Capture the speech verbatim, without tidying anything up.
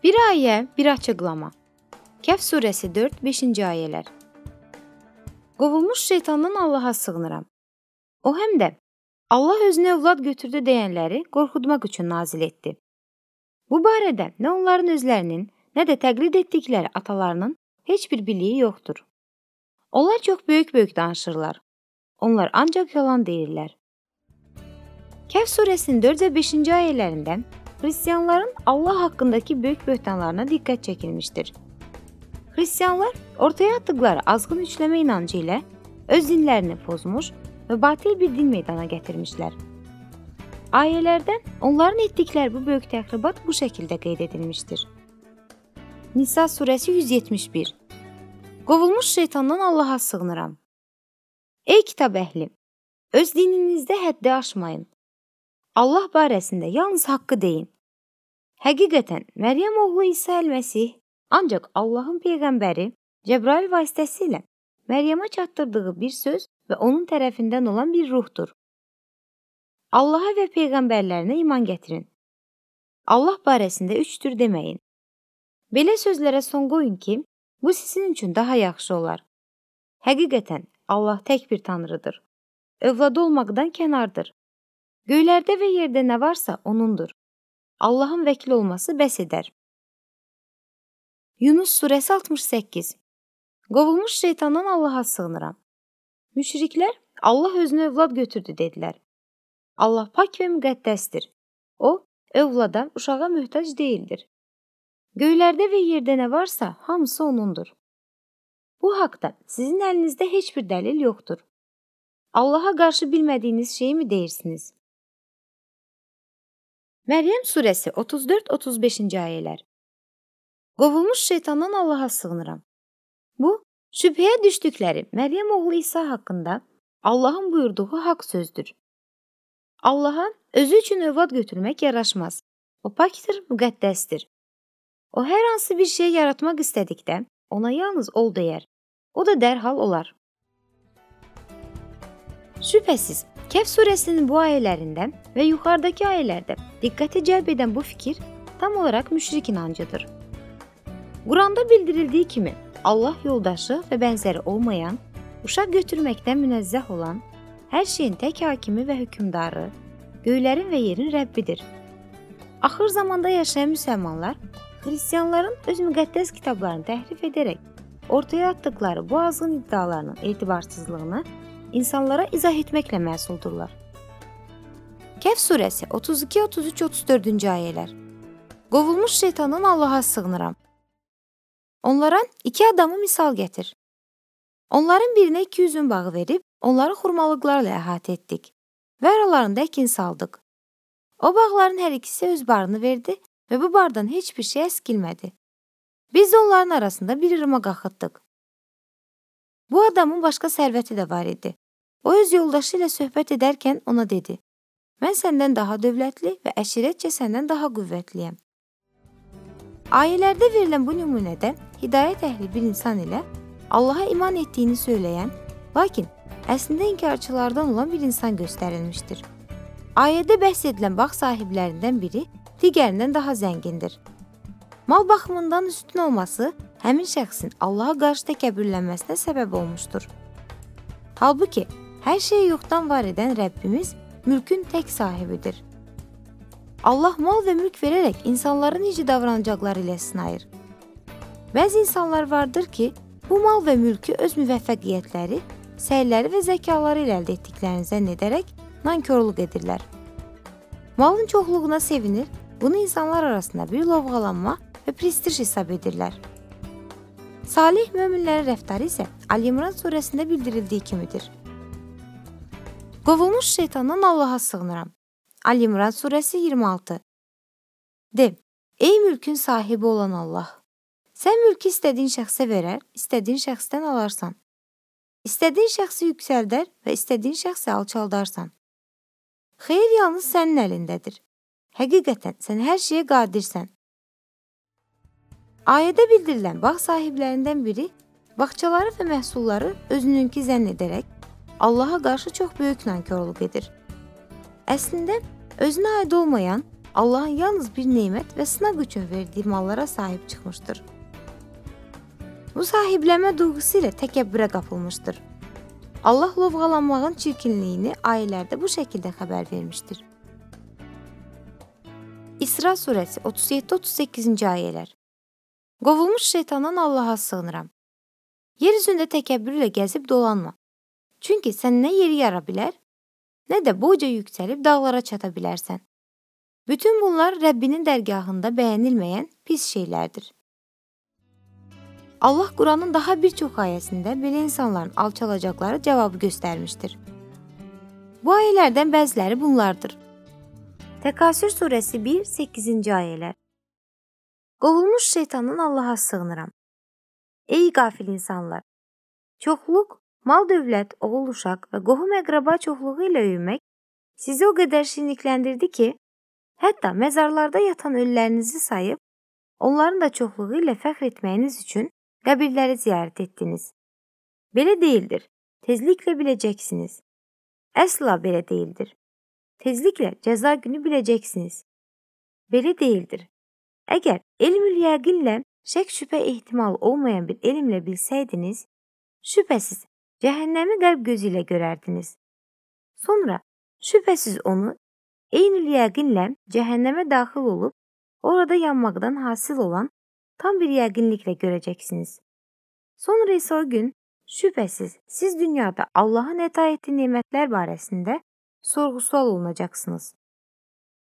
Bir ayə, bir açıqlama. Kəhf surəsi dörd beşinci ayələr. Qovulmuş şeytandan Allaha sığınıram. O həm də Allah özünə övlad götürdü deyənləri qorxutmaq üçün nazil etdi. Bu barədə nə onların özlərinin, nə də təqlid etdikləri atalarının heç bir biliyi yoxdur. Onlar çox böyük-böyük danışırlar. Onlar ancaq yalan deyirlər. Kəhf surəsinin dörd və beşinci ayələrində Xristiyanların Allah haqqındakı böyük böhtanlarına diqqət çəkilmişdir. Xristiyanlar ortaya atdıqları azğın üçləmə inancı ilə öz dinlərini pozmuş və batil bir din meydana gətirmişlər. Ayələrdə onların etdikləri bu böyük təxribat bu şəkildə qeyd edilmişdir. Nisa surəsi yüz yetmiş bir. Qovulmuş şeytandan Allaha sığınıram. Ey kitab əhli! Öz dininizdə həddi aşmayın. Allah barəsində yalnız haqqı deyin. Həqiqətən, Məryəm oğlu İsa əl-Məsih ancaq Allahın Peyğəmbəri Cəbrail vasitəsilə Məryəmə çatdırdığı bir söz və onun tərəfindən olan bir ruhdur. Allaha və Peyğəmbərlərinə iman gətirin. Allah barəsində üçdür deməyin. Belə sözlərə son qoyun ki, bu sizin üçün daha yaxşı olar. Həqiqətən, Allah tək bir tanrıdır. Övladı olmaqdan kənardır. Göylərdə və yerdə nə varsa O'nundur. Allahın vəkil olması bəs edər. Yunus surəsi altmış səkkiz. Qovulmuş şeytandan Allaha sığınıram. Müşriklər Allah özünə övlad götürdü dedilər. Allah pak və müqəddəsdir. O, övlada, uşağa möhtac deyildir. Göylərdə və yerdə nə varsa hamısı O'nundur. Bu haqda sizin əlinizdə heç bir dəlil yoxdur. Allaha qarşı bilmədiyiniz şeyi mi deyirsiniz? Məryəm surəsi otuz dörd otuz beşinci ayələr. Qovulmuş şeytandan Allaha sığınıram. Bu, şübhəyə düşdükləri Məryəm oğlu İsa haqqında Allahın buyurduğu haqq sözdür. Allaha özü üçün övlad götürmək yaraşmaz. O pakdır, müqəddəsdir. O hər hansı bir şey yaratmaq istədikdə ona yalnız ol deyər. O da dərhal olar. Şübhəsiz, Kəhf surəsinin bu ayələrində və yuxarıdakı ayələrdə diqqəti cəlb edən bu fikir tam olaraq müşrik inancıdır. Quranda bildirildiyi kimi Allah yoldaşı və bənzəri olmayan, uşaq götürməkdən münezzəh olan, hər şeyin tək hakimi və hökmdarı, göylərin və yerin Rəbbidir. Axır zamanda yaşayan müsəlmanlar, Xristiyanların öz müqəddəs kitablarını təhrif edərək ortaya atdıqları bu azğın iddialarının etibarsızlığını insanlara izah etməklə məsuldurlar. Kəhf surəsi otuz iki otuz üç otuz dördüncü ayələr. Qovulmuş şeytandan Allaha sığınıram. Onlara iki adamı misal gətir. Onların birinə iki üzüm bağı verib, onları xurmalıqlarla əhatə etdik və aralarında əkin saldıq. O bağların hər ikisi öz barını verdi və bu bardan heç bir şey əskilmədi. Biz də onların arasında bir ırmaq axıtdıq. Bu adamın başqa sərvəti də var idi. O öz yoldaşı ilə söhbət edərkən ona dedi: Mən səndən daha dövlətli və əşirətcə səndən daha qüvvətliyəm. Ayələrdə verilən bu nümunədə hidayət əhli bir insan ilə Allaha iman etdiyini söyləyən, lakin əslində inkarçılardan olan bir insan göstərilmişdir. Ayədə bəhs edilən bağ sahiblərindən biri digərindən daha zəngindir. Mal baxımından üstün olması həmin şəxsin Allaha qarşı təkəbbürlənməsinə səbəb olmuşdur. Halbuki, hər şeyi yoxdan var edən Rəbbimiz mülkün tək sahibidir. Allah mal və mülk verərək insanların necə davranacaqları ilə sınayır. Bəzi insanlar vardır ki, bu mal və mülkü öz müvəffəqiyyətləri, səyləri və zəkaları ilə əldə etdiklərini zənn edərək nankorluq edirlər. Malın çoxluğuna sevinir, bunu insanlar arasında bir lovğalanma və prestij hesab edirlər. Salih möminlərin rəftarı isə Əl-İmran surəsində bildirildiyi kimidir. Qovulmuş şeytandan Allaha sığınıram. Əl-İmran surəsi iyirmi altı. De, ey mülkün sahibi olan Allah! Sən mülkü istədiyin şəxsə verər, istədiyin şəxsdən alarsan. İstədiyin şəxsi yüksəldər və istədiyin şəxsi alçaldarsan. Xeyir yalnız sənin əlindədir. Həqiqətən, sən hər şeyə qadirsən. Ayədə bildirilən bağ sahiblərindən biri bağçaları və məhsulları özününki zənn edərək Allaha qarşı çox böyük nankorluq edir. Əslində, özünə aid olmayan, Allahın yalnız bir nemət və sınaq üçün verdiyi mallara sahib çıxmışdır. Bu sahiblənmə duyğusu ilə təkəbbürə qapılmışdır. Allah lovğalanmağın çirkinliyini ayələrdə bu şəkildə xəbər vermişdir. İsra surəsi otuz yeddi otuz səkkizinci ayələr. Qovulmuş şeytandan Allaha sığınıram. Yer üzündə təkəbbürlə gəzib dolanma. Çünki sən nə yeri yara bilər, nə də boyca yüksəlib dağlara çata bilərsən. Bütün bunlar Rəbbinin dərgahında bəyənilməyən pis şeylərdir. Allah Quranın daha bir çox ayəsində belə insanların alçalacaqları cavabı göstərmişdir. Bu ayələrdən bəziləri bunlardır. Təkasür surəsi bir səkkizinci ayələr. Qovulmuş şeytandan Allaha sığınıram. Ey qafil insanlar! Çoxluq, mal-dövlət, oğul-uşaq və qohum-əqraba çoxluğu ilə öyünmək sizi o qədər şirnikləndirdi ki, hətta məzarlarda yatan ölülərinizi sayıb, onların da çoxluğu ilə fəxr etməyiniz üçün qəbirləri ziyarət etdiniz. Belə deyildir, tezliklə biləcəksiniz. Əsla belə deyildir. Tezliklə cəza günü biləcəksiniz. Belə deyildir. Əgər elmül yəqinlə şək şübhə ehtimal olmayan bir elmlə bilsəydiniz, şübhəsiz cəhənnəmi qəlb gözü ilə görərdiniz. Sonra şübhəsiz onu eynül yəqinlə cəhənnəmə daxil olub, orada yanmaqdan hasil olan tam bir yəqinliklə görəcəksiniz. Sonra isə o gün şübhəsiz siz dünyada Allahın əta etdiyi nemətlər barəsində sorğu-sual olunacaqsınız.